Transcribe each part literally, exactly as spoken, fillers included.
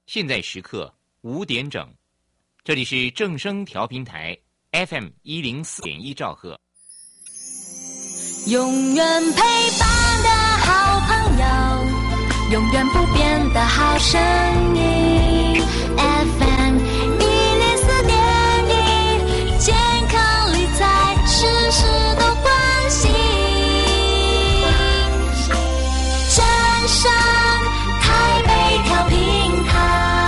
现在时刻五点整，这里是正声调频台 F M 一零四点一兆赫。 永远陪伴的好朋友，永远不变的好声音 F M 一零四点一，健康理财事事都关心。正声台北调频台，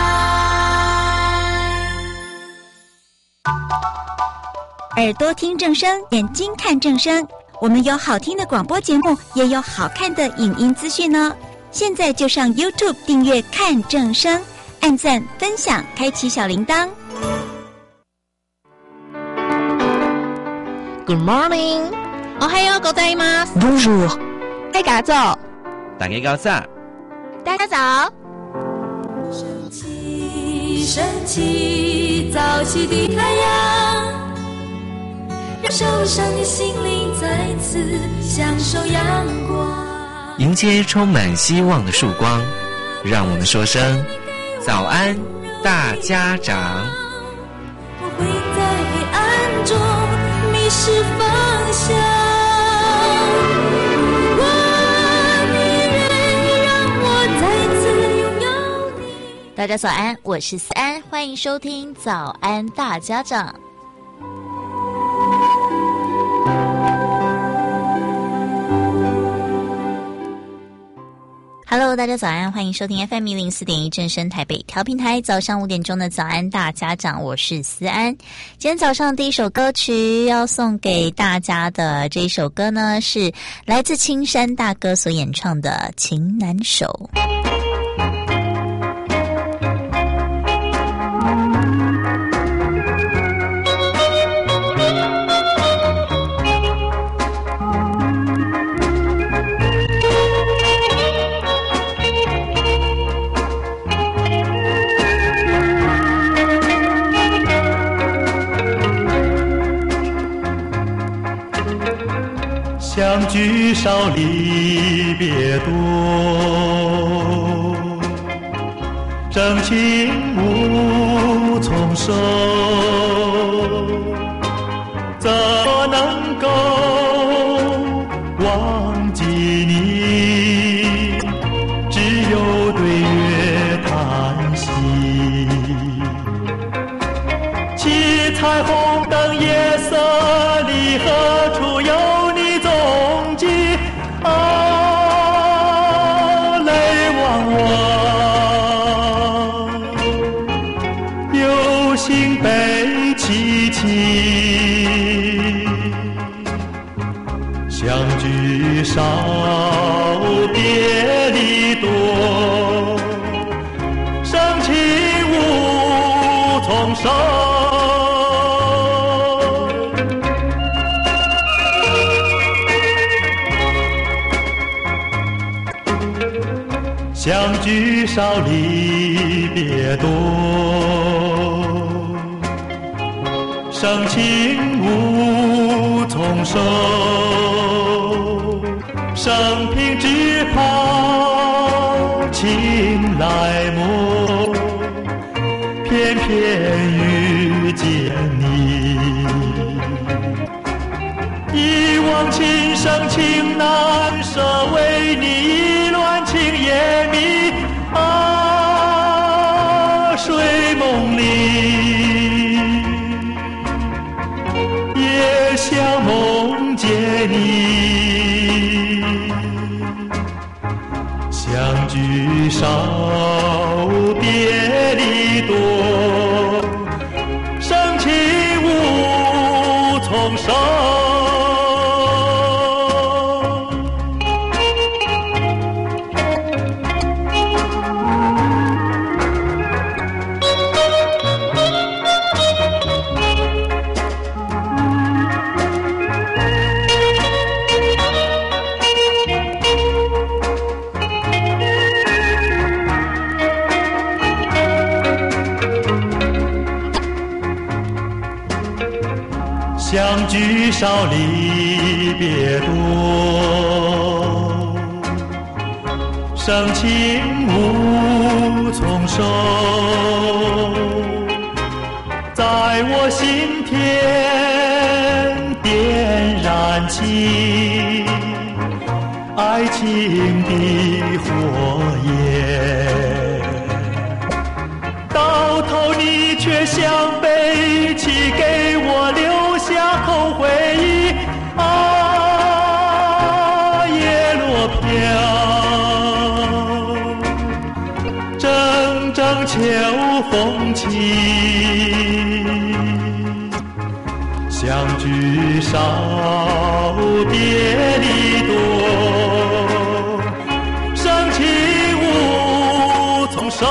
耳朵听正声，眼睛看正声。我们有好听的广播节目，也有好看的影音资讯呢。现在就上 YouTube 订阅看正声，按赞分享，开启小铃铛。 Good morning， おはようございます。 Bonjour， 大家早， 大家早上， 大家早。 升起，升起，早起的太阳。让受伤的心灵再次享受阳光， 迎接充满希望的曙光，让我们说声早安大家长。 我会在黑暗中迷失方向，如果你愿意让我再次拥有你。 大家早安，我是思安，欢迎收听早安大家长。Hello， 大家早安，欢迎收听 F M 一零四点一正声台北调频台，早上五点钟的早安大家长，我是思安。今天早上第一首歌曲要送给大家的这一首歌呢，是来自青山大哥所演唱的《情难守》。 相聚少离别多，真情无从收，怎么能够忘记你？只有对月叹息，七彩虹灯夜色里，何处有少别离多，深情无从收。相聚少离别多，深情无从收。生平只盼情来陌，偏偏遇见你。一往情深情难舍，为你乱情也迷。啊，睡梦里也想梦见你。相聚少别离多，深情无从收。相聚少离别多，深生情无从收，在我心田点燃起爱情的火焰，到头你却像背弃，给我留下后悔忆。啊，叶落飘，阵阵秋风起，相聚少别离多，深情无从收。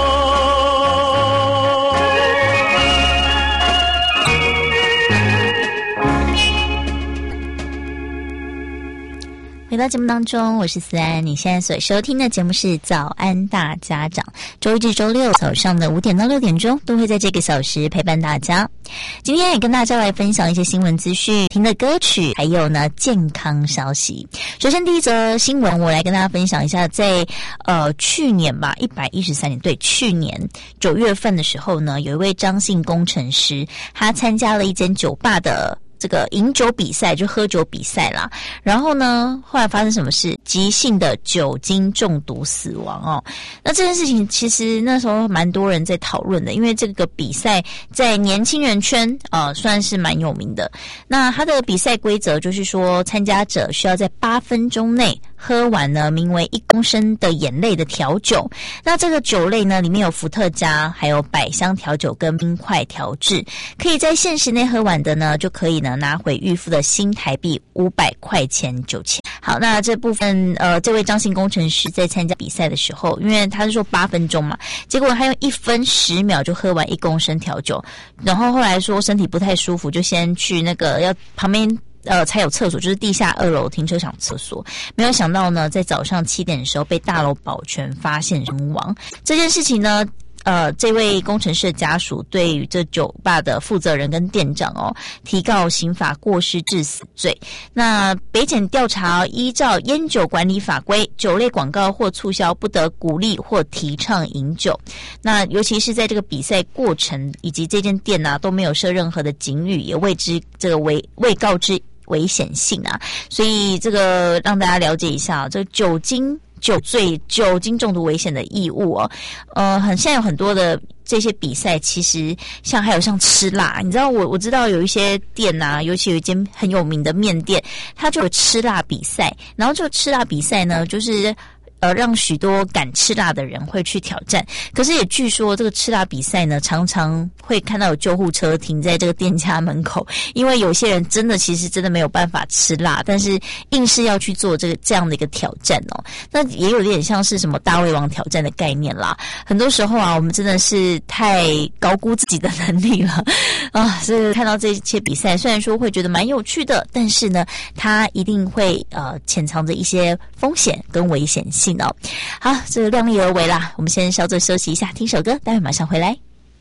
回到节目当中，我是思安。你现在所收听的节目是早安大家长，周一至周六早上的五点到六点钟都会在这个小时陪伴大家。今天也跟大家来分享一些新闻资讯、听的歌曲，还有呢健康消息。首先第一则新闻，我来跟大家分享一下，在呃去年吧，一百一十三年，对，去年九月份的时候呢，有一位张姓工程师，他参加了一间酒吧的这个饮酒比赛，就喝酒比赛啦。然后呢，后来发生什么事？急性的酒精中毒死亡哦。那这件事情其实那时候蛮多人在讨论的，因为这个比赛在年轻人圈呃算是蛮有名的。那它的比赛规则就是说，参加者需要在八分钟内喝完呢名为一公升的眼泪的调酒。那这个酒类呢，里面有伏特加，还有百香调酒跟冰块调制，可以在限时内喝完的呢，就可以呢拿回预付的新台币五百块钱酒钱。好，那这部分呃，这位张姓工程师在参加比赛的时候，因为他是说八分钟嘛，结果他用一分十秒就喝完一公升调酒，然后后来说身体不太舒服，就先去那个要旁边呃才有厕所，就是地下二楼停车场厕所。没有想到呢，在早上七点的时候被大楼保全发现身亡。这件事情呢，呃，这位工程师的家属对于这酒吧的负责人跟店长哦，提告刑法过失致死罪。那北检调查，依照烟酒管理法规，酒类广告或促销不得鼓励或提倡饮酒。那尤其是在这个比赛过程以及这间店啊，都没有设任何的警语，也未知这个未未告知危险性啊。所以这个让大家了解一下，这个酒精酒醉、酒精中毒危险的义务哦，呃，很现在有很多的这些比赛，其实像还有像吃辣，你知道我我知道有一些店啊，尤其有一间很有名的面店，它就有吃辣比赛，然后这个吃辣比赛呢，就是呃，让许多敢吃辣的人会去挑战。可是也据说这个吃辣比赛呢，常常会看到有救护车停在这个店家门口，因为有些人真的其实真的没有办法吃辣，但是硬是要去做这个这样的一个挑战哦。那也有点像是什么大胃王挑战的概念啦。很多时候啊，我们真的是太高估自己的能力了啊！所以看到这些比赛，虽然说会觉得蛮有趣的，但是呢，它一定会呃潜藏着一些风险跟危险性。好，这个量力而为啦，我们先稍作休息一下，听首歌，待会马上回来。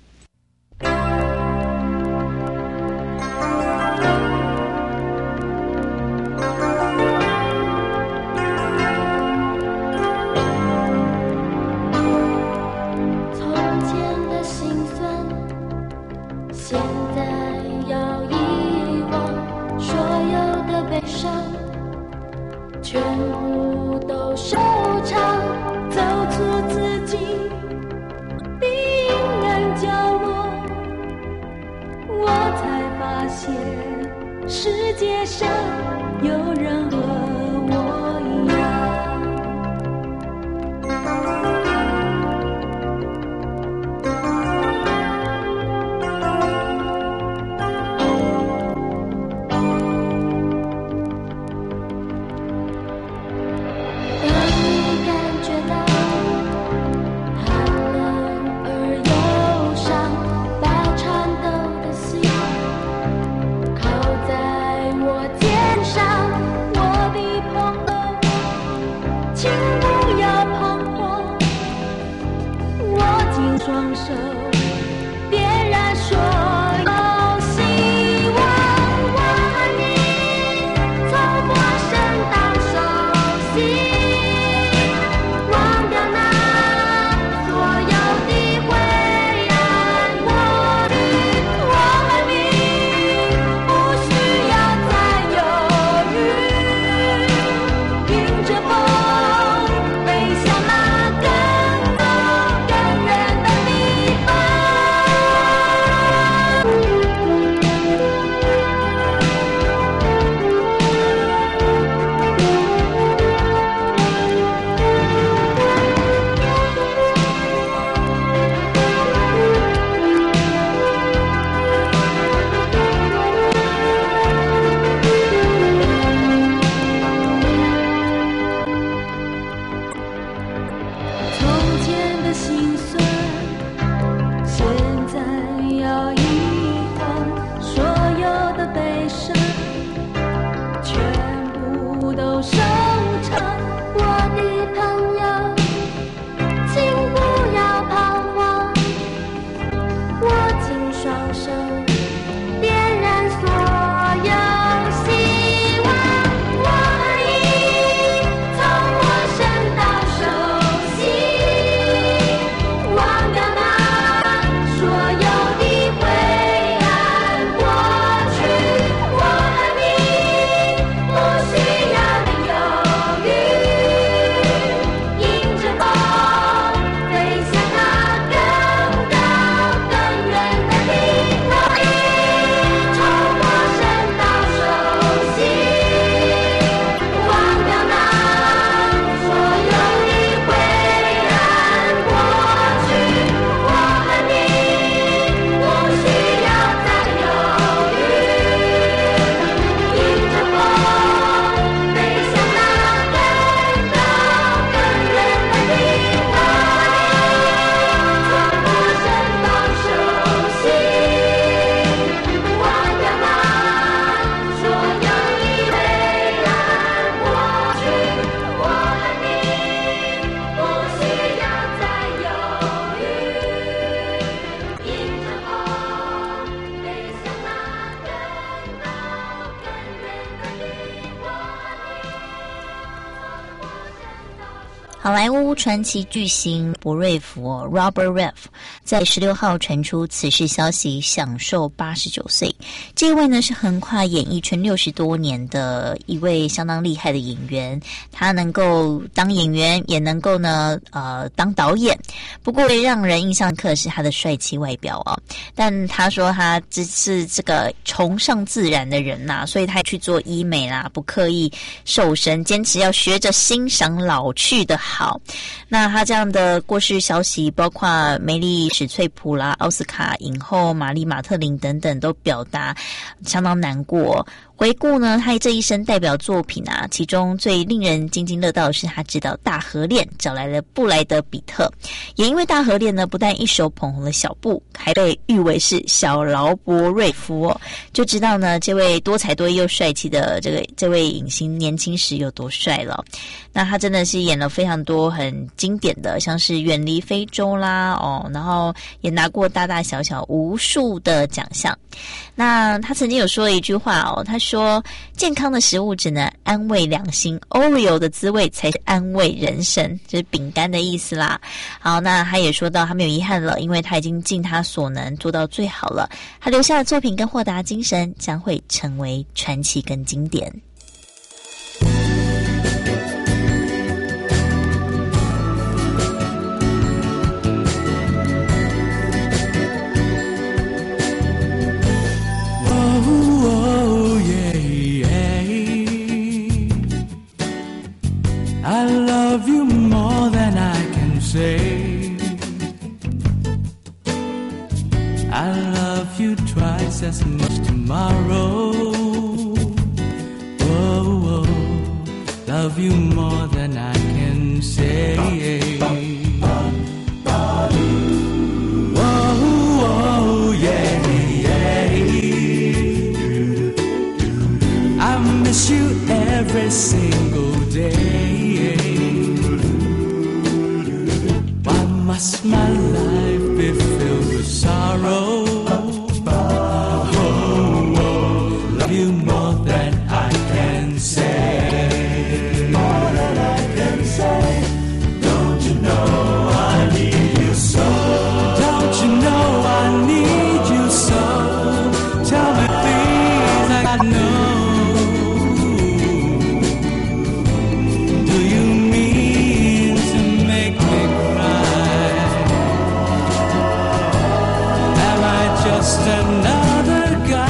从前的心酸，现在要遗忘，所有的悲伤全部都收场，走出自己的阴暗角落，我才发现世界上有人和我一样。双手点燃所有希望，我和你从陌生到熟悉，我好莱坞传奇巨星博瑞福、哦、Robert Redford 在十六号传出此事消息，享寿八十九岁。这位呢是横跨演艺圈六十多年的一位相当厉害的演员，他能够当演员，也能够呢呃当导演。不过让人印象深刻的是他的帅气外表哦，但他说他只是这个崇尚自然的人呐、啊，所以他去做医美啦，不刻意瘦身，坚持要学着欣赏老去的好。那他这样的过世消息，包括梅丽史翠普啦、奥斯卡影后玛丽马特琳等等，都表达相当难过。回顾呢，他这一生代表作品啊，其中最令人津津乐道的是他执导《大河恋》，找来了布莱德比特。也因为《大河恋》呢，不但一手捧红了小布，还被誉为是小劳勃瑞夫哦，就知道呢，这位多才多艺又帅气的这个这位影星年轻时有多帅了。那他真的是演了非常多很经典的，像是《远离非洲》啦，哦，然后也拿过大大小小无数的奖项。那他曾经有说了一句话哦，他说健康的食物只能安慰良心， Oreo 的滋味才是安慰人生，就是饼干的意思啦。好，那他也说到他没有遗憾了，因为他已经尽他所能做到最好了，他留下的作品跟豁达精神将会成为传奇跟经典。 I love you more than I can say. I love you twice as much tomorrow. Oh, oh, love you more than I can say. Oh, oh, yeah, yeah. I miss you every single day.Why must my life be filled with sorrow? Oh, oh, love you more than I can say. More than I can say. Don't you know I need you so? Don't you know I need you so? Tell me please, I gotta know.Just another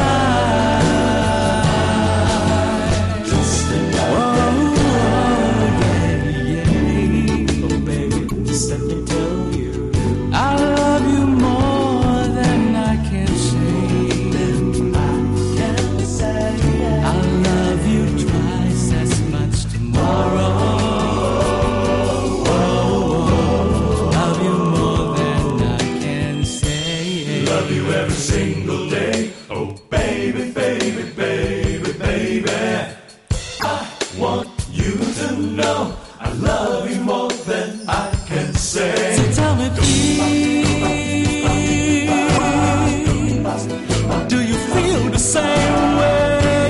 guy. Just another oh, guy. Yeah, yeah. Oh, baby, just let me tell you, I love you more than I can say. Than I can say. I'll love you twice as much tomorrow. Oh, love you more than I can say. Love you every single day. Oh, baby, baby, baby, baby. I want you to know I love you more than I can say. So tell me, please, do you feel the same way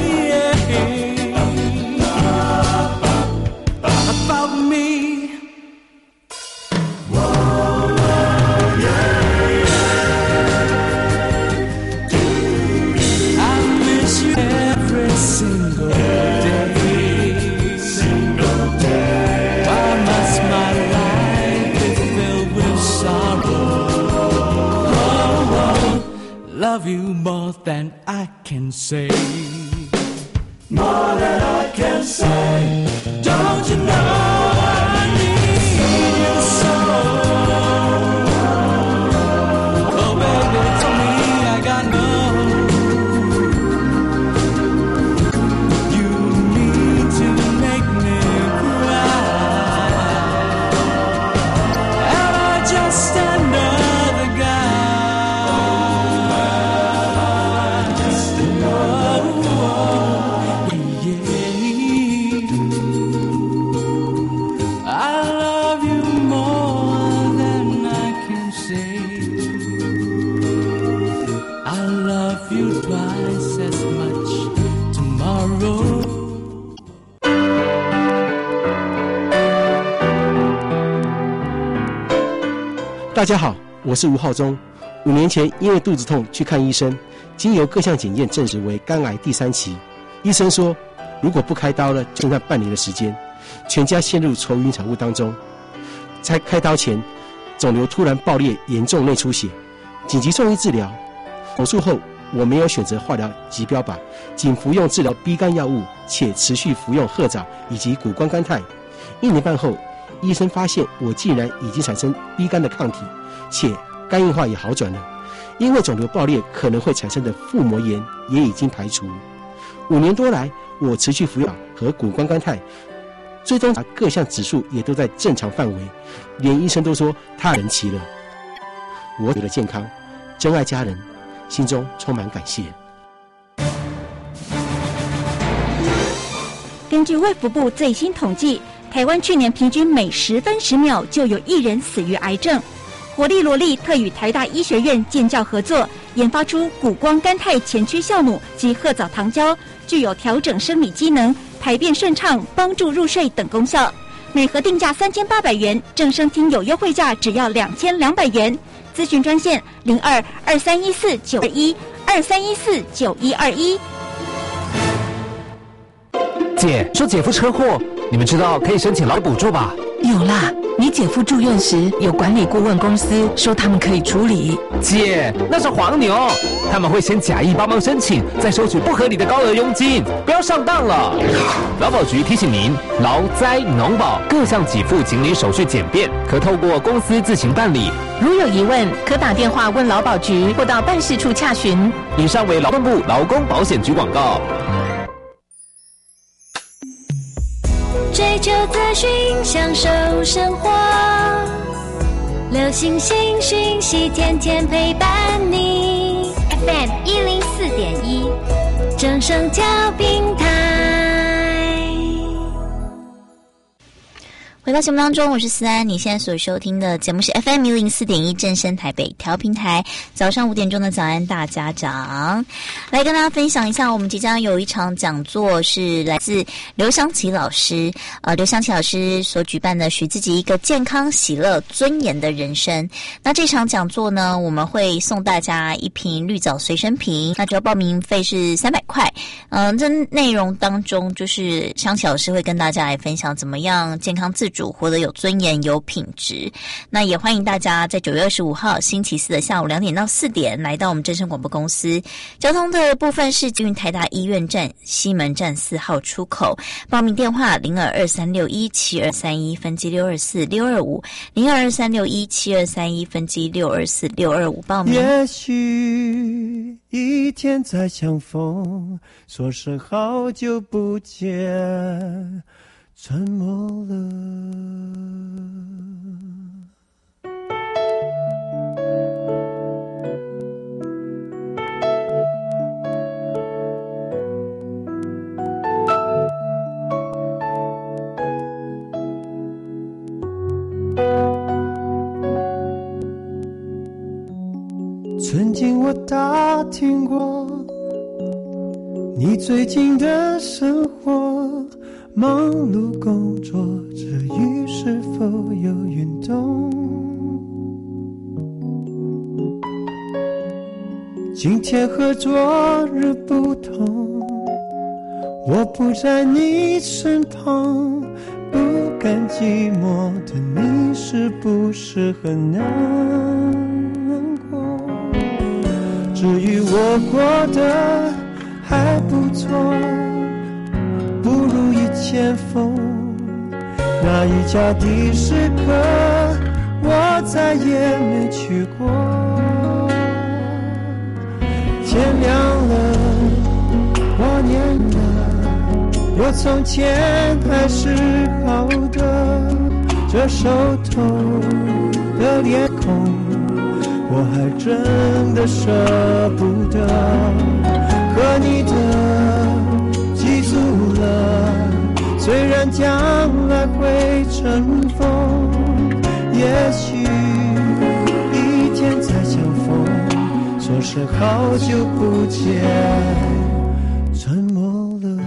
about me?Love you more than I can say. More than I can say. Don't you know I need you so? Oh baby, tell me I got no. You need to make me cry. Am I just another guy?Oh, yeah. 大家好，我是吴浩中。五年前因为肚子痛去看医生，经由各项检验证实为肝癌第三期。医生说，如果不开刀了，就剩下半年的时间，全家陷入愁云惨雾当中。在开刀前，肿瘤突然爆裂，严重内出血，紧急送医治疗。手术后，我没有选择化疗及标靶，仅服用治疗 B 肝药物，且持续服用褐藻以及谷胱甘肽。一年半后，医生发现我竟然已经产生 B 肝的抗体，且肝硬化也好转了。因为肿瘤爆裂可能会产生的腹膜炎也已经排除。五年多来，我持续服用和谷胱甘肽，最终各项指数也都在正常范围，连医生都说太神奇了。我为了健康，珍爱家人，心中充满感谢。 根据卫福部最新统计，台湾去年平均每十分十秒就有一人死于癌症。活力罗力特与台大医学院建教合作，研发出谷胱甘肽前驱酵母及褐藻糖胶，具有调整生理机能、排便顺畅、帮助入睡等功效。每盒定价三千八百元，正声听友优惠价只要两千两百元。咨询专线零二二三一四九二一二三一四九一二一。 姐，说姐夫车祸，你们知道可以申请劳补助吧？ 有啦，你姐夫住院时有管理顾问公司说他们可以处理。 姐，那是黄牛，他们会先假意帮忙申请，再收取不合理的高额佣金，不要上当了。劳保局提醒您，劳灾农保各项给付请领手续简便，可透过公司自行办理。 如有疑问，可打电话问劳保局或到办事处洽询。 以上为劳动部劳工保险局广告。 追求资讯，享受生活，流行新讯息，天天陪伴你。F M 一零四点一，正声调频台。 回到节目当中，我是思安。你现在所收听的节目是 F M 一零四点一正声台北调频台，早上五点钟的早安大家长，来跟大家分享一下，我们即将有一场讲座，是来自刘湘琪老师，呃，刘湘琪老师所举办的许自己一个健康、喜乐、尊严的人生。那这场讲座呢，我们会送大家一瓶绿藻随身瓶，那主要报名费是三百块。嗯、呃，这内容当中就是湘琪老师会跟大家来分享怎么样健康自主，活得有尊严、有品质。那也欢迎大家在九月二十五号星期四的下午两点到四点来到我们正声广播公司。交通的部分是捷运台大医院站西门站四号出口。报名电话零二二三六一七二三一分机六二四六二五零二二三六一七二三一分机六二四六二五报名。 也许一天再相逢，说声好久不见，沉默了。曾经我打听过你最近的生活，忙碌工作之余是否有运动？今天和昨日不同，我不在你身旁，不甘寂寞的你是不是很难过？至于我过得还不错，不如意千逢，那一家的食客我再也没去过。天亮了，我念了，有从前还是好的，这熟透的脸孔我还真的舍不得，和你的记住了，虽然将来会尘封，也许一天再相逢，说声好久不见，沉默了。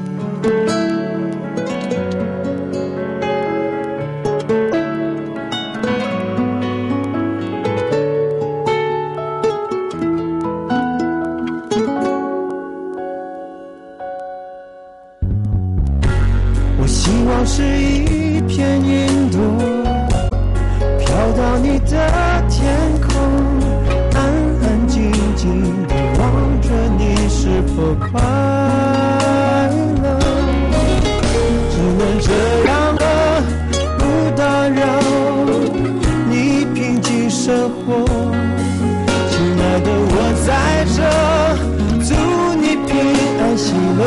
着，祝你平安喜乐。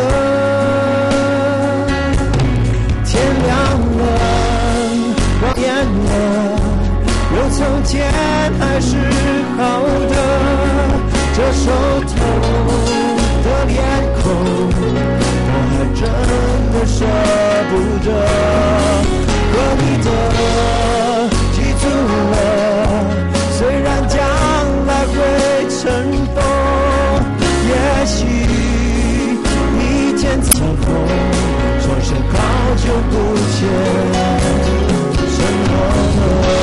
天亮了，光艳了，有从前还是好的，这熟透的脸孔，我还真的舍不得。和你的记住了，虽然将来会尘封，也许一天相逢，双手好久不见，什么呢？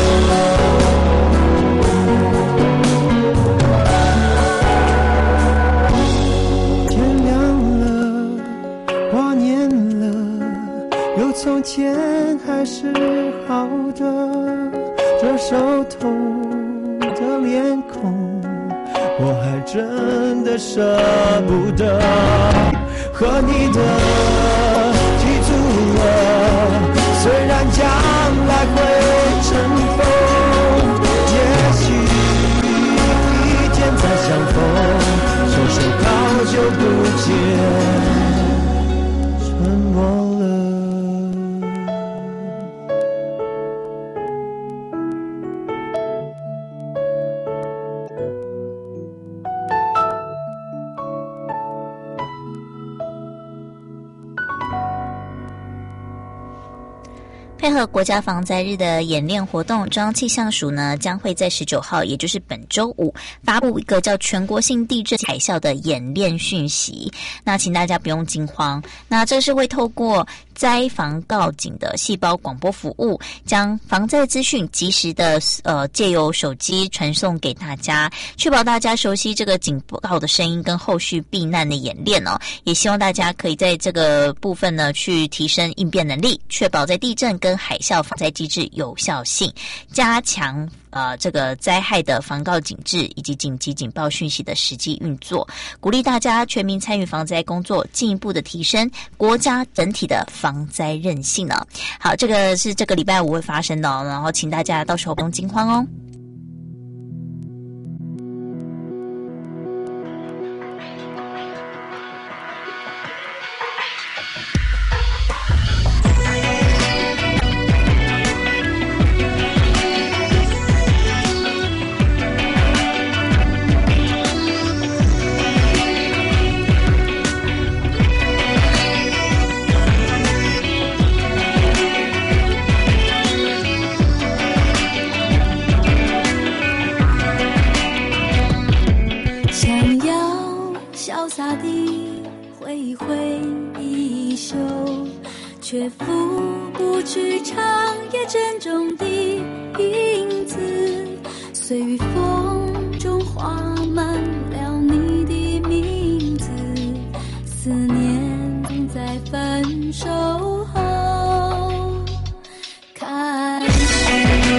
天亮了，花年了，有从前还是好的，这熟透的脸孔，我还真的舍不得。和你的记住了，虽然将来会尘封，也许一天再相逢，说声好久不见，沉默了。 配合国家防灾日的演练活动，中央气象署呢将会在十九号，也就是本周五，发布一个叫全国性地震海啸的演练讯息。那请大家不用惊慌，那这是会透过灾防告警的细胞广播服务，将防灾资讯及时的呃借由手机传送给大家，确保大家熟悉这个警报的声音跟后续避难的演练哦。也希望大家可以在这个部分呢去提升应变能力，确保在地震跟海啸防灾机制有效性，加强呃这个灾害的防告警制以及紧急警报讯息的实际运作，鼓励大家全民参与防灾工作，进一步的提升国家整体的防灾韧性呢。好，这个是这个礼拜五会发生的哦，然后请大家到时候不用惊慌哦。 却拂不去长夜珍重的影子，随雨风中画满了你的名字，思念总在分手后开始。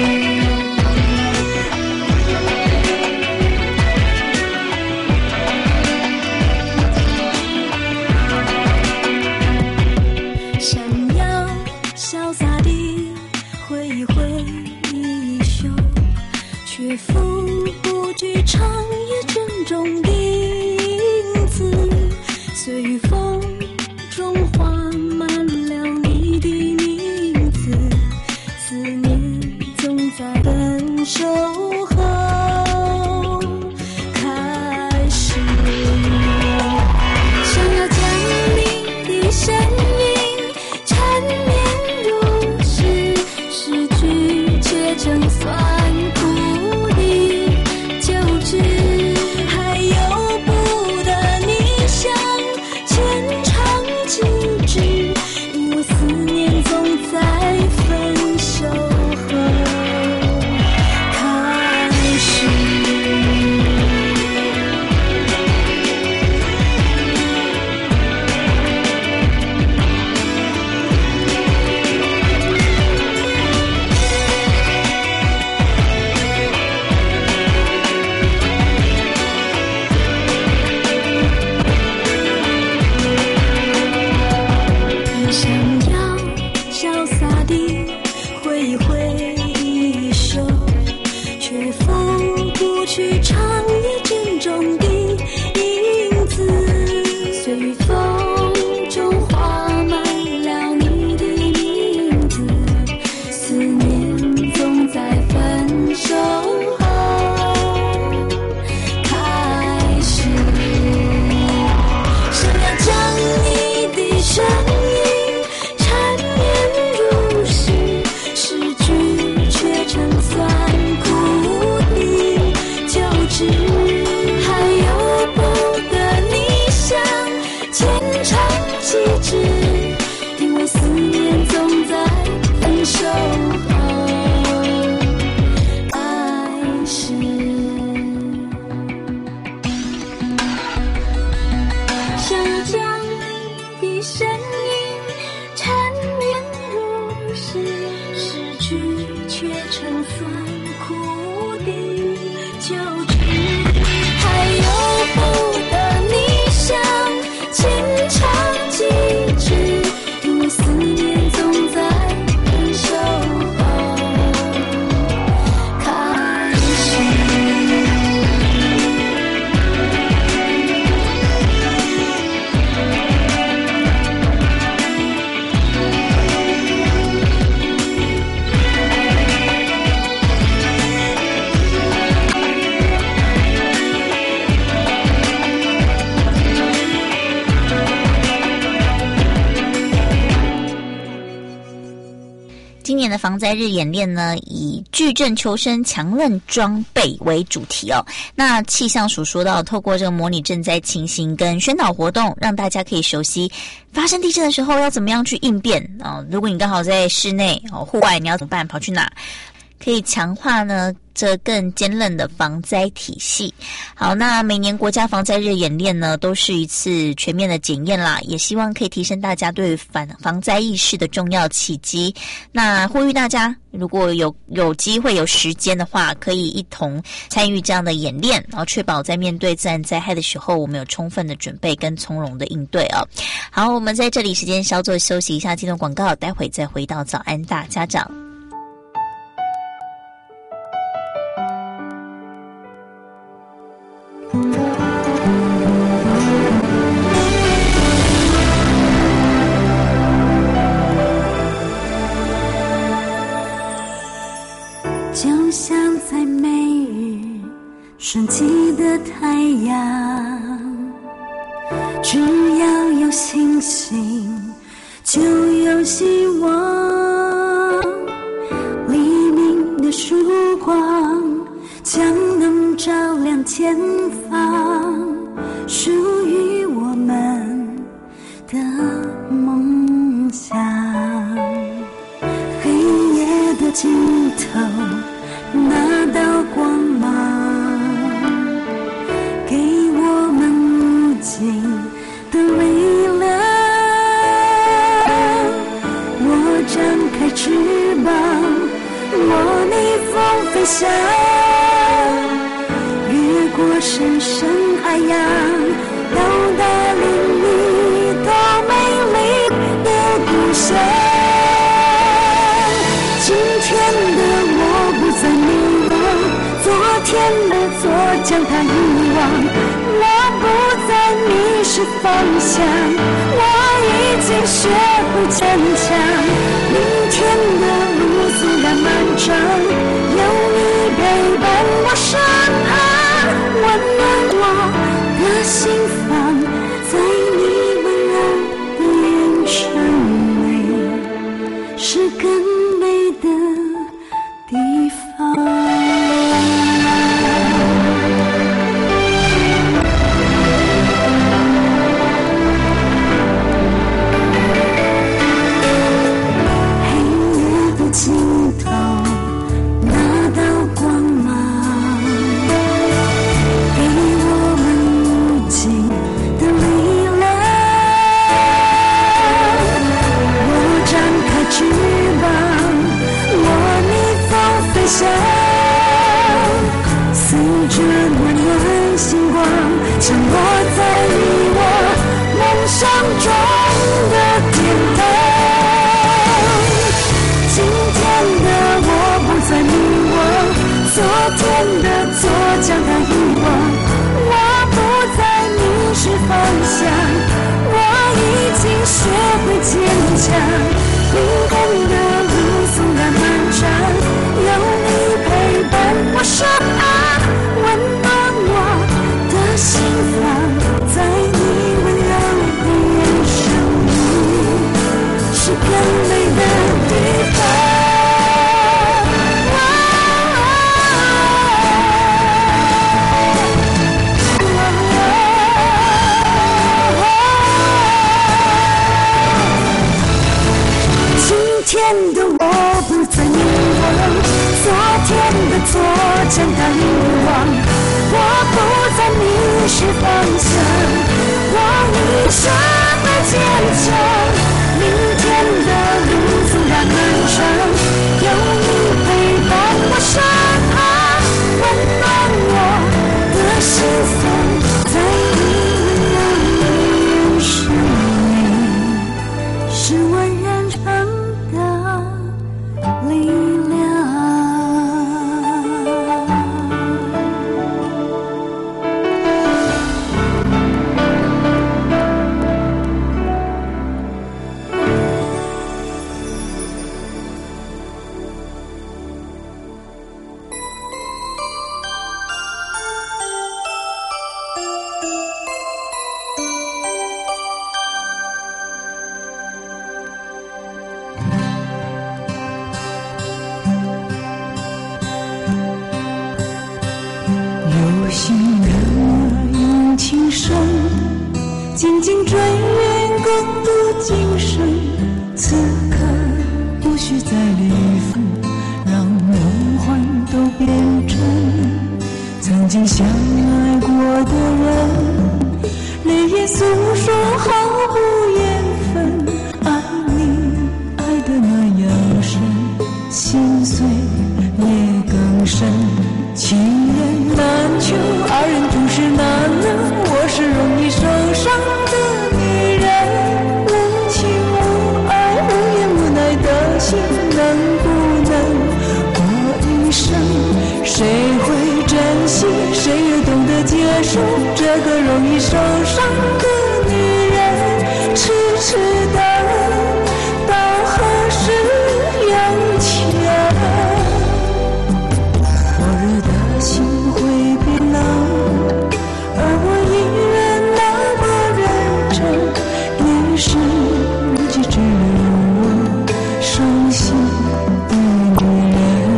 潇洒地挥一挥衣袖，却拂不去长夜珍重的影子，随雨风中画满了你的名字，思念总在分手后开始。想要将你的身影缠绵入诗，失去却成酸苦的旧知。 年的防灾日演练呢，以矩阵求生、强韧装备为主题哦。那气象署说到，透过这个模拟震灾情形跟宣导活动，让大家可以熟悉发生地震的时候要怎么样去应变哦。如果你刚好在室内哦，户外你要怎么办？跑去哪？可以强化呢这更坚韧的防灾体系。好，那每年国家防灾日演练呢，都是一次全面的检验啦，也希望可以提升大家对防防灾意识的重要契机。那呼吁大家，如果有有机会有时间的话，可以一同参与这样的演练，然后确保在面对自然灾害的时候，我们有充分的准备跟从容的应对哦。好，我们在这里时间稍作休息一下，进入广告，待会再回到早安大家长。 就像在每日升起的太阳，只要有星星就有希望，黎明的曙光将能照亮前方，属于我们的梦想。黑夜的尽头那道光芒，给我们无尽的力量。我张开翅膀，我逆风飞翔，越过深深海洋，到达另一道美丽的故乡。今天的我不再迷惘，昨天的错将它遗忘，我不再迷失方向，我已经学会坚强。明天的路虽然漫长，有你陪伴我身旁，温暖我的心房，在你温柔的眼神里，是更美的地方。 过的人，泪眼诉说毫无缘分，爱你爱的那样深，心碎也更深。情人难求，二人总是难能，我是容易受伤的女人，无情无爱无言无奈的心，能不能过一生？谁会珍惜，谁又懂得接受这个容易受伤的女人？痴痴的到何时有钱？火热的心会变冷，而我依然那么认真，也是日记只有我伤心的女人。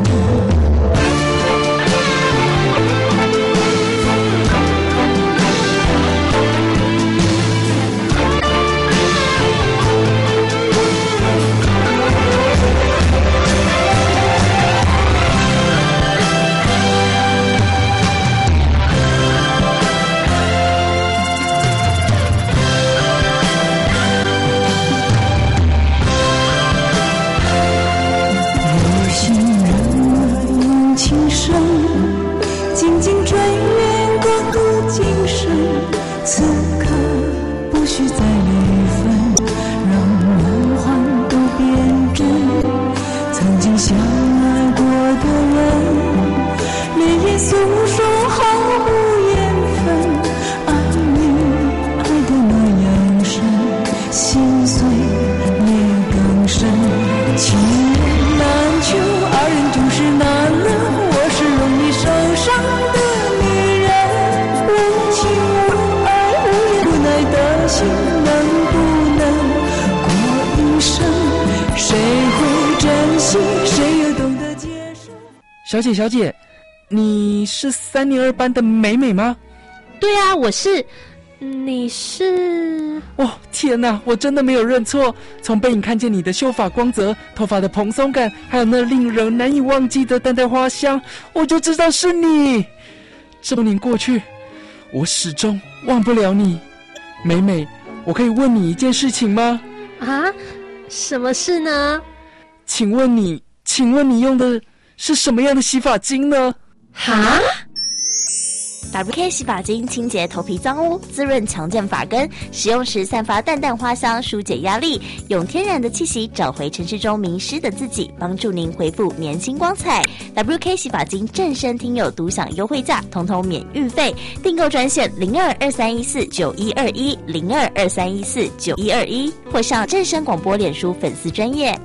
静静追远共度今生，此刻不需再离分，让梦幻都变真。曾经相爱过的人，泪眼诉说毫无缘分，爱你爱的那样深，心碎也更深。情人难求，二人总是难能，我是容易受伤的女人，无情无爱无言无奈的心，能不能过一生？谁会珍惜，谁又懂得接受？ 小姐小姐，你是三年二班的美美吗？ 对啊，我是。你是？ 哦，天哪，我真的没有认错。从背影看见你的秀发光泽，头发的蓬松感，还有那令人难以忘记的淡淡花香，我就知道是你。这么多年过去，我始终忘不了你。美美，我可以问你一件事情吗？ 啊？什么事呢？ 请问你，请问你用的是什么样的洗发精呢？ 哈 ？W K 洗发精清洁头皮脏污，滋润强健发根，使用时散发淡淡花香，疏解压力，用天然的气息找回城市中迷失的自己，帮助您恢复年轻光彩。W K 洗发精正身听友独享优惠价，通通免运费，订购专线零二二三一四九一二一零二二三一四九一二一，或上正声广播脸书粉丝专页。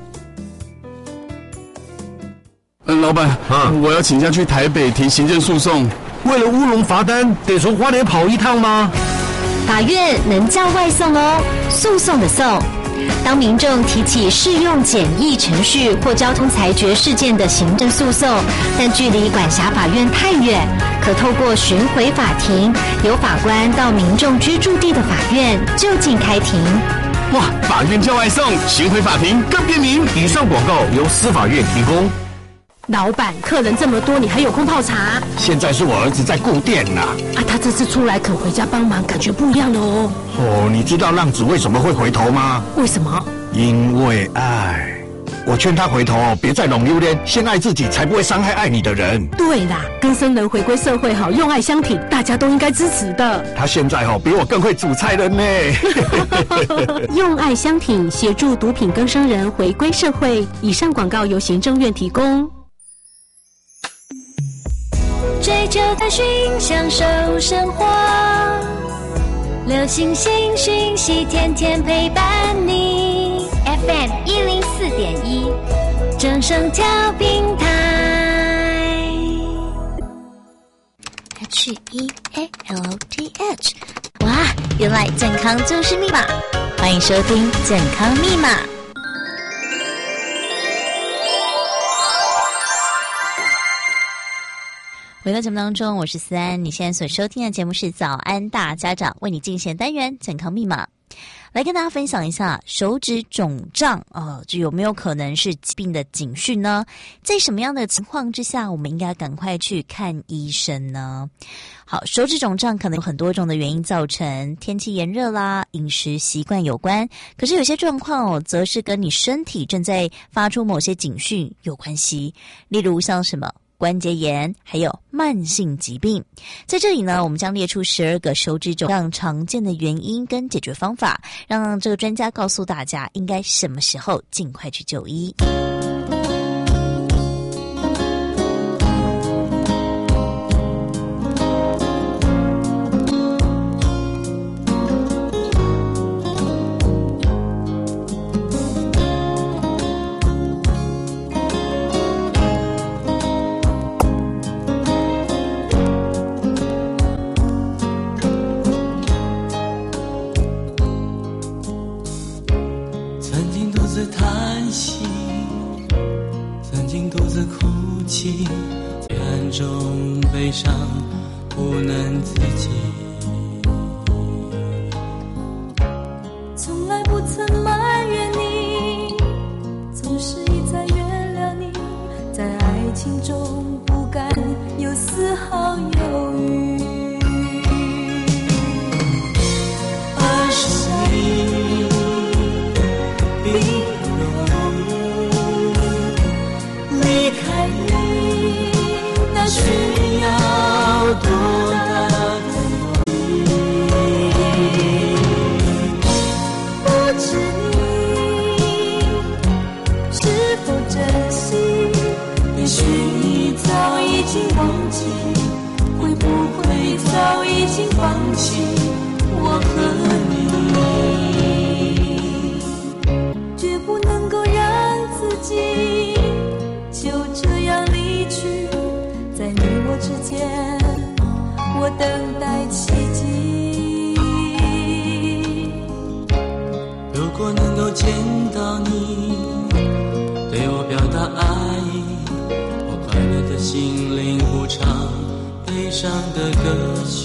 嗯，老板，啊，我要请假去台北提行政诉讼。 为了乌龙罚单，得从花莲跑一趟吗？ 法院能叫外送哦，诉讼的讼。当民众提起适用简易程序或交通裁决事件的行政诉讼，但距离管辖法院太远，可透过巡回法庭，由法官到民众居住地的法院就近开庭。 哇，法院叫外送，巡回法庭更便民。以上广告由司法院提供。 老板，客人这么多，你还有空泡茶？ 现在是我儿子在顾店呐。 啊，他这次出来肯回家帮忙，感觉不一样了哦。 哦，你知道浪子为什么会回头吗？ 为什么？ 因为爱。我劝他回头哦，别再弄榴莲，先爱自己，才不会伤害爱你的人。 对啦，更生人回归社会好，用爱相挺，大家都应该支持的。 他现在哦，比我更会煮菜了呢。 用爱相挺，协助毒品更生人回归社会。以上广告由行政院提供。 追求资讯，享受生活，流行新讯息，天天陪伴你。F M 一零四点一，正声调频台。 H E A L T H， 哇，原来健康就是密码！欢迎收听《健康密码》。回到节目当中，我是思安。你现在所收听的节目是《早安大家长》，为你进行单元《健康密码》。 来跟大家分享一下手指肿胀呃，这有没有可能是疾病的警讯呢？在什么样的情况之下我们应该赶快去看医生呢？好，手指肿胀可能有很多种的原因造成，天气炎热啦，饮食习惯有关，可是有些状况哦，则是跟你身体正在发出某些警讯有关系，例如像什么关节炎，还有慢性疾病。在这里呢，我们将列出十二个手指肿胀常见的原因跟解决方法，让这个专家告诉大家应该什么时候尽快去就医。 黑暗中悲伤不能自己， 从来不曾埋怨你，总是一再原谅你，在爱情中不敢有丝毫犹豫。爱上你并不容易，离开你那需要多大的勇气？不知你是否珍惜？也许你早已经忘记，会不会早已经放弃我和你？绝不能够让自己就这样离去，在你我之间，我等待奇迹。 如果能够见到你，对我表达爱意，我快乐的心灵不唱悲伤的歌曲。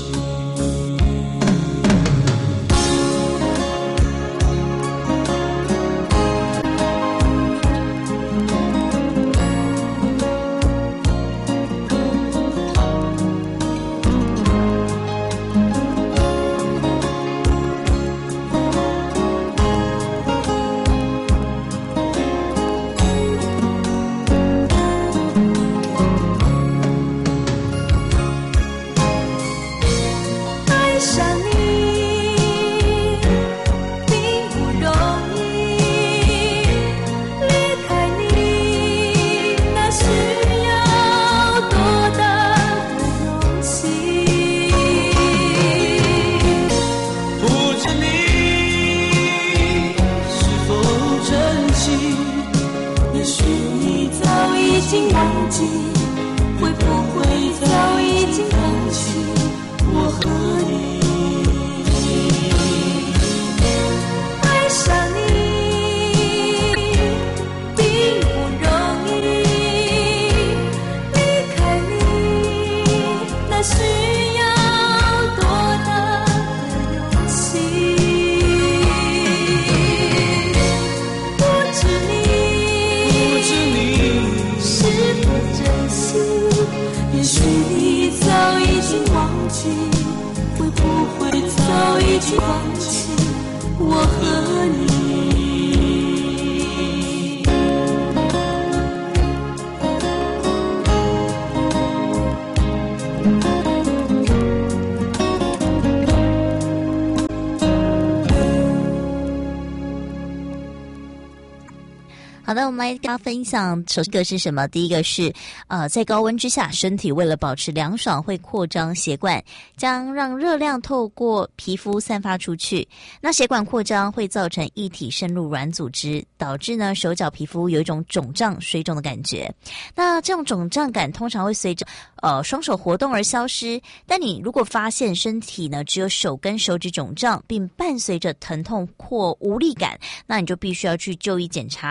好的，我们来跟大家分享，首先一个是什么？第一个是，呃，在高温之下，身体为了保持凉爽，会扩张血管，将让热量透过皮肤散发出去。那血管扩张会造成液体渗入软组织，导致呢手脚皮肤有一种肿胀、水肿的感觉。那这种肿胀感通常会随着呃双手活动而消失。但你如果发现身体呢只有手跟手指肿胀，并伴随着疼痛或无力感，那你就必须要去就医检查是否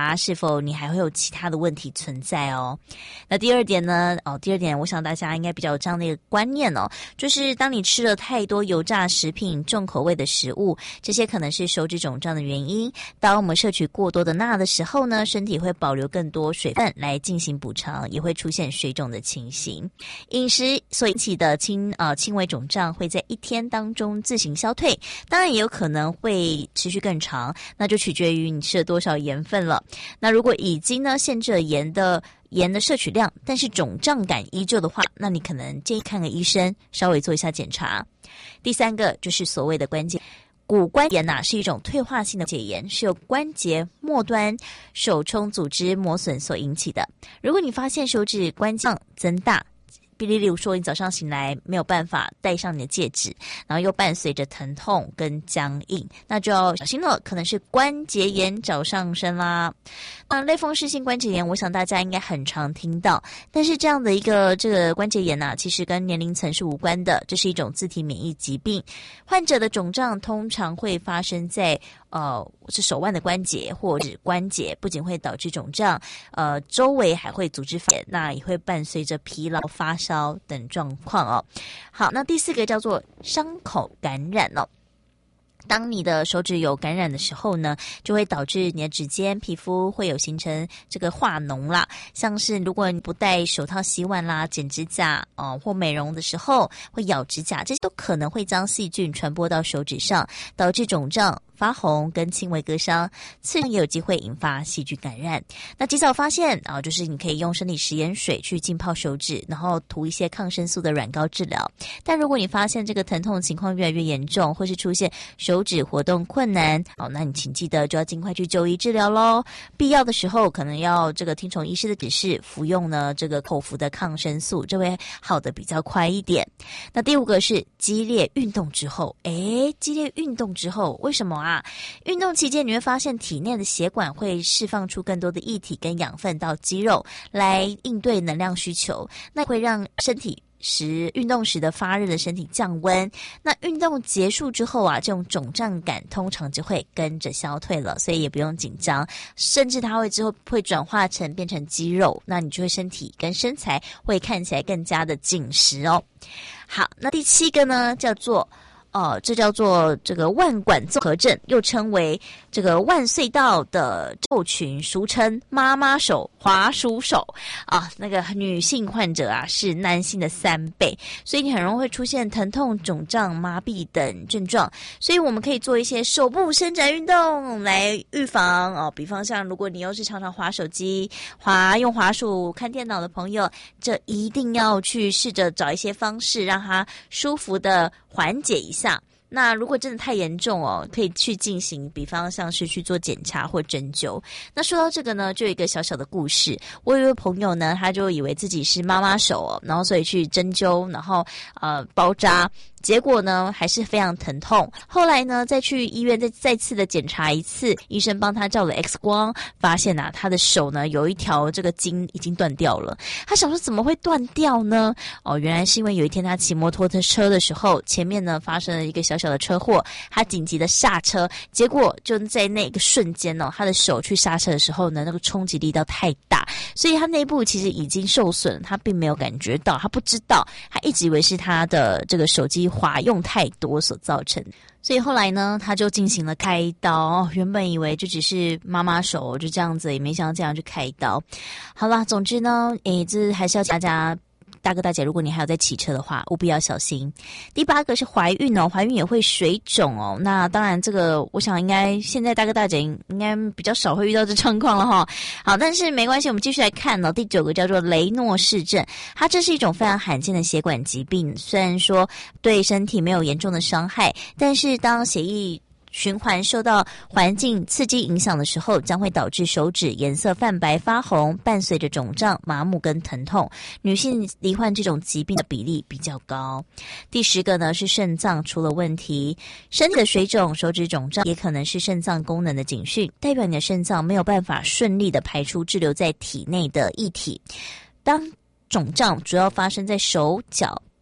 否你还会有其他的问题存在哦。那第二点呢，哦，第二点我想大家应该比较有这样的一个观念哦，就是当你吃了太多油炸食品、重口味的食物，这些可能是手指肿胀的原因。当我们摄取过多的钠的时候呢，身体会保留更多水分来进行补偿，也会出现水肿的情形。饮食所引起的轻呃轻微肿胀会在一天当中自行消退，当然也有可能会持续更长，那就取决于你吃了多少盐分了。那如果已经呢限制了盐的盐的摄取量，但是肿胀感依旧的话，那你可能建议看个医生，稍微做一下检查。第三个就是所谓的关节骨关炎呐、啊，是一种退化性的结炎，是由关节末端手冲组织磨损所引起的。如果你发现手指关节增大，例如说你早上醒来没有办法戴上你的戒指，然后又伴随着疼痛跟僵硬，那就要小心了，可能是关节炎找上身啦。那类风湿性关节炎我想大家应该很常听到，但是这样的一个这个关节炎啊，其实跟年龄层是无关的，这是一种自体免疫疾病。患者的肿胀通常会发生在呃是手腕的关节或指关节，不仅会导致肿胀，呃周围还会组织发炎，那也会伴随着疲劳、发烧等状况哦。好，那第四个叫做伤口感染哦。当你的手指有感染的时候呢，就会导致你的指尖皮肤会有形成这个化脓啦，像是如果你不戴手套洗碗啦、剪指甲哦、呃，或美容的时候会咬指甲，这些都可能会将细菌传播到手指上，导致肿胀、发红跟轻微割伤，次日也有机会引发细菌感染。那及早发现啊、呃，就是你可以用生理食盐水去浸泡手指，然后涂一些抗生素的软膏治疗。但如果你发现这个疼痛情况越来越严重，或是出现手指活动困难，哦，那你请记得就要尽快去就医治疗咯。必要的时候可能要这个听从医师的指示，服用呢这个口服的抗生素，这会好的比较快一点。那第五个是激烈运动之后，诶，激烈运动之后为什么啊？运动期间你会发现体内的血管会释放出更多的液体跟养分到肌肉来应对能量需求，那会让身体时运动时的发热的身体降温。那运动结束之后啊，这种肿胀感通常就会跟着消退了，所以也不用紧张，甚至它会之后会转化成变成肌肉，那你就会身体跟身材会看起来更加的紧实哦。好，那第七个呢叫做哦，这叫做这个腕管综合症，又称为这个腕隧道的症候群，俗称妈妈手、滑鼠手啊。那个女性患者啊是男性的三倍，所以你很容易会出现疼痛、肿胀、麻痹等症状。所以我们可以做一些手部伸展运动来预防哦。比方像如果你又是常常滑手机、滑用滑鼠看电脑的朋友，这一定要去试着找一些方式让它舒服的缓解一下。那如果真的太严重哦，可以去进行，比方像是去做检查或针灸。那说到这个呢，就有一个小小的故事。我有一位朋友呢，他就以为自己是妈妈手哦，然后所以去针灸，然后呃包扎。结果呢还是非常疼痛，后来呢再去医院再再次的检查一次，医生帮他照了 X 光，发现啊他的手呢有一条这个筋已经断掉了。他想说怎么会断掉呢？哦，原来是因为有一天他骑摩托车的时候，前面呢发生了一个小小的车祸，他紧急的刹车，结果就在那个瞬间哦，他的手去刹车的时候呢，那个冲击力道太大，所以他内部其实已经受损，他并没有感觉到，他不知道，他一直以为是他的这个手机滑用太多所造成，所以后来呢，他就进行了开刀。原本以为就只是妈妈手就这样子，也没想到这样去开刀。好啦，总之呢，诶，这还是要大家。大哥大姐，如果你还有在骑车的话，务必要小心。第八个是怀孕哦，怀孕也会水肿哦。那当然，这个我想应该现在大哥大姐应该比较少会遇到这状况了哈。好，但是没关系，我们继续来看哦。第九个叫做雷诺氏症，它这是一种非常罕见的血管疾病，虽然说对身体没有严重的伤害，但是当血液循环受到环境刺激影响的时候，将会导致手指颜色泛白发红，伴随着肿胀、麻木跟疼痛。女性罹患这种疾病的比例比较高。第十个呢是肾脏出了问题，身体的水肿、手指肿胀也可能是肾脏功能的警讯，代表你的肾脏没有办法顺利的排出滞留在体内的液体。当肿胀主要发生在手脚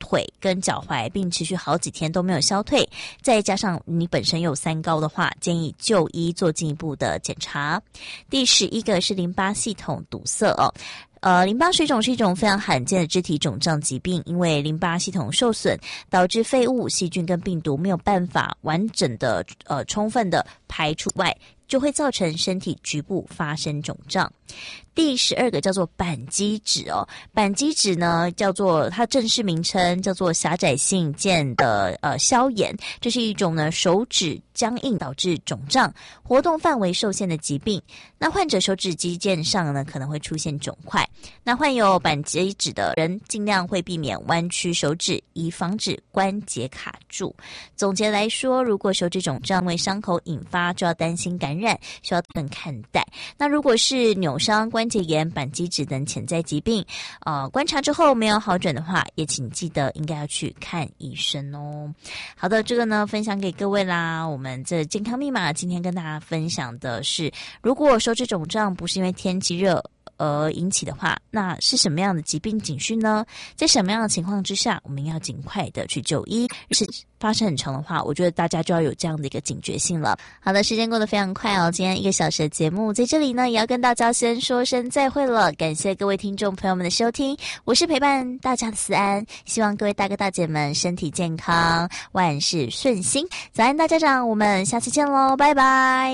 腿跟脚踝，并持续好几天都没有消退，再加上你本身有三高的话，建议就医做进一步的检查。第十一个是淋巴系统堵塞哦。呃，淋巴水肿是一种非常罕见的肢体肿胀疾病，因为淋巴系统受损，导致废物、细菌跟病毒没有办法完整的、呃充分的排出外，就会造成身体局部发生肿胀。第十二个叫做板机指哦，板机指呢叫做它正式名称叫做狭窄性腱的呃消炎，这是一种呢手指僵硬导致肿胀、活动范围受限的疾病。那患者手指肌腱上呢可能会出现肿块。那患有板机指的人尽量会避免弯曲手指，以防止关节卡住。总结来说，如果手指肿胀为伤口引发，就要担心感染，需要等看待。那如果是扭伤、关节炎、板机指等潜在疾病，呃，观察之后没有好转的话，也请记得应该要去看医生哦。好的，这个呢分享给各位啦。我们这健康密码今天跟大家分享的是，如果手指肿胀不是因为天气热而引起的话，那是什么样的疾病警讯呢？在什么样的情况之下，我们要尽快的去就医？是发生很长的话，我觉得大家就要有这样的一个警觉性了。好的，时间过得非常快哦，今天一个小时的节目在这里呢，也要跟大家先说声再会了。感谢各位听众朋友们的收听，我是陪伴大家的思安，希望各位大哥大姐们身体健康，万事顺心。早安大家长，我们下期见喽，拜拜。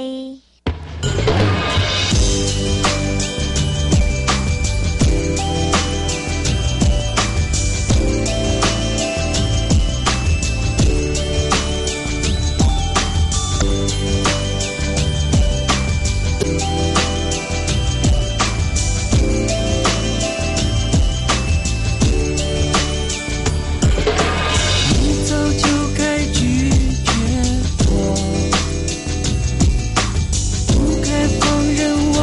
不该放任我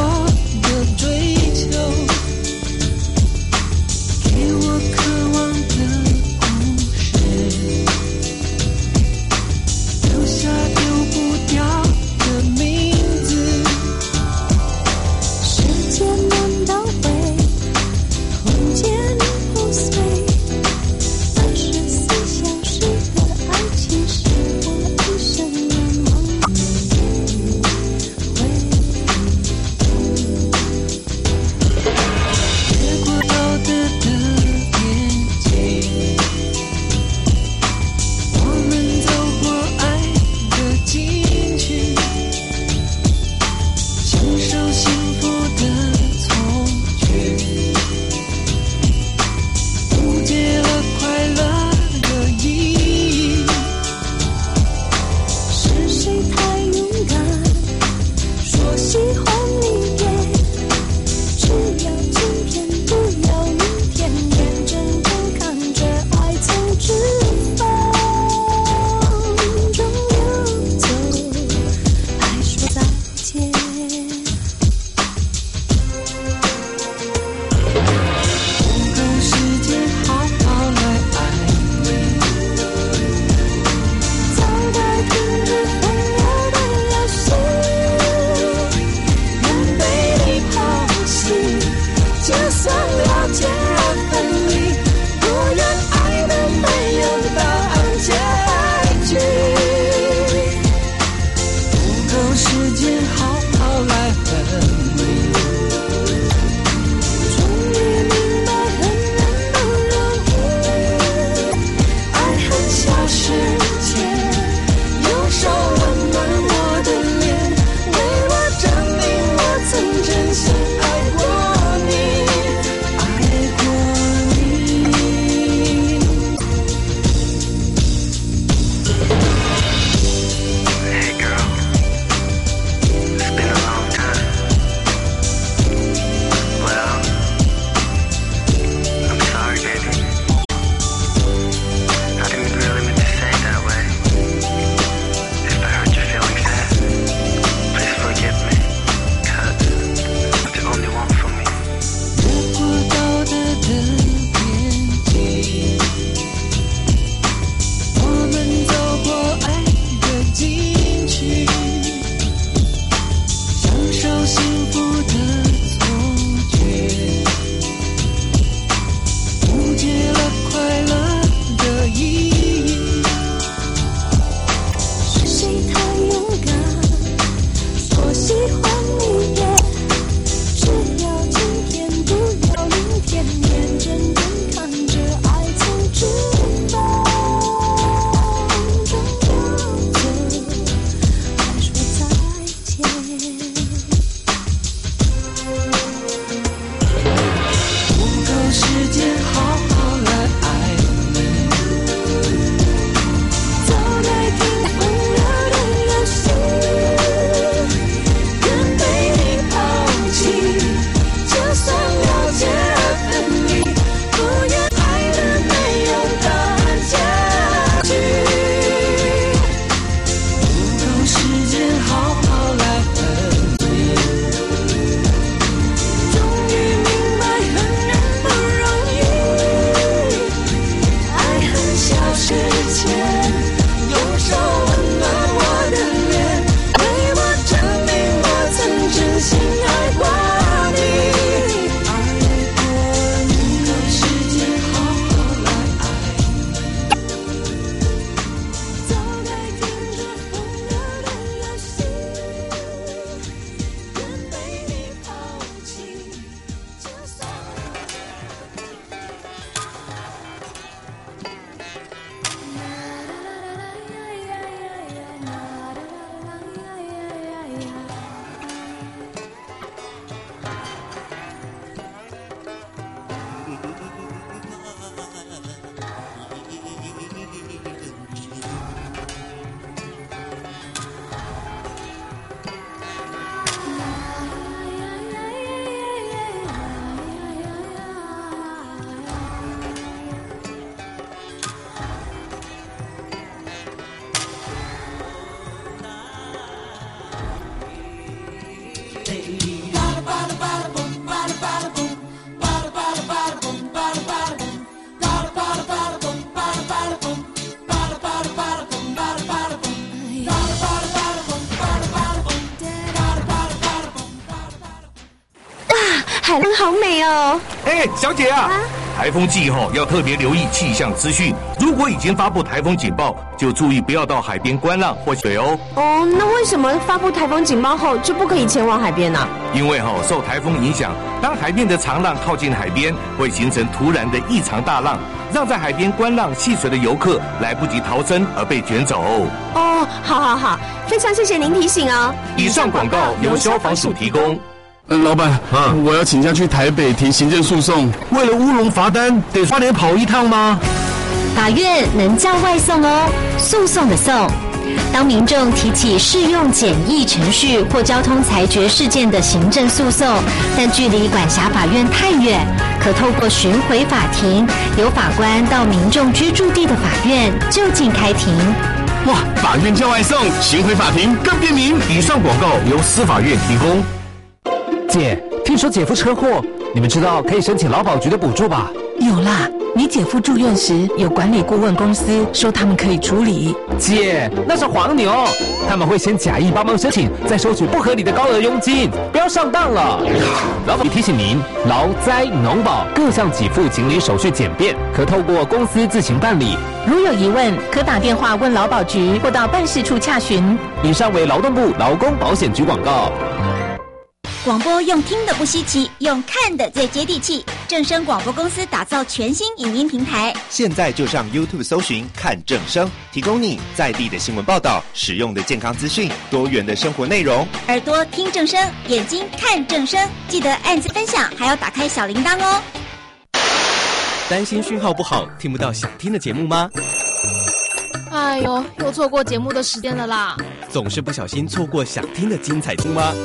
海浪好美哦。 哎，小姐啊，啊台风季后要特别留意气象资讯。如果已经发布台风警报，就注意不要到海边观浪或水哦。 哦，那为什么发布台风警报后就不可以前往海边呢？ 因为哈、哦、受台风影响，当海面的长浪靠近海边，会形成突然的异常大浪，让在海边观浪戏水的游客来不及逃生而被卷走。 哦，好好好，非常谢谢您提醒哦。 以上广告由消防署提供。 呃，老板，啊，我要请假去台北提行政诉讼。 为了乌龙罚单，得花莲跑一趟吗？ 法院能叫外送哦，诉讼的讼。当民众提起适用简易程序或交通裁决事件的行政诉讼，但距离管辖法院太远，可透过巡回法庭，由法官到民众居住地的法院就近开庭。 哇，法院叫外送，巡回法庭更便民。 以上广告由司法院提供。 姐，听说姐夫车祸，你们知道可以申请劳保局的补助吧？ 有啦，你姐夫住院时有管理顾问公司说他们可以处理。 姐，那是黄牛，他们会先假意帮忙申请，再收取不合理的高额佣金，不要上当了。劳保局提醒您，劳灾农保各项给付请领手续简便，可透过公司自行办理。 如有疑问，可打电话问劳保局或到办事处洽询。 以上为劳动部劳工保险局广告。 广播用听的不稀奇，用看的最接地气。正声广播公司打造全新影音平台， 现在就上 YouTube 搜寻看正声，提供你在地的新闻报道、实用的健康资讯、多元的生活内容。 耳朵听正声，眼睛看正声，记得按赞分享，还要打开小铃铛哦。 担心讯号不好，听不到想听的节目吗？ 哎呦，又错过节目的时间了啦！ 总是不小心错过想听的精彩听吗？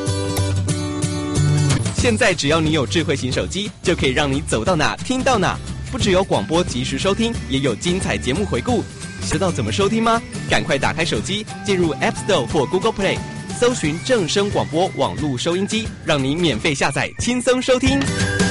现在只要你有智慧型手机，就可以让你走到哪听到哪。不只有广播及时收听，也有精彩节目回顾。知道怎么收听吗？赶快打开手机，进入 App Store 或 Google Play， 搜寻正声广播网络收音机，让你免费下载，轻松收听。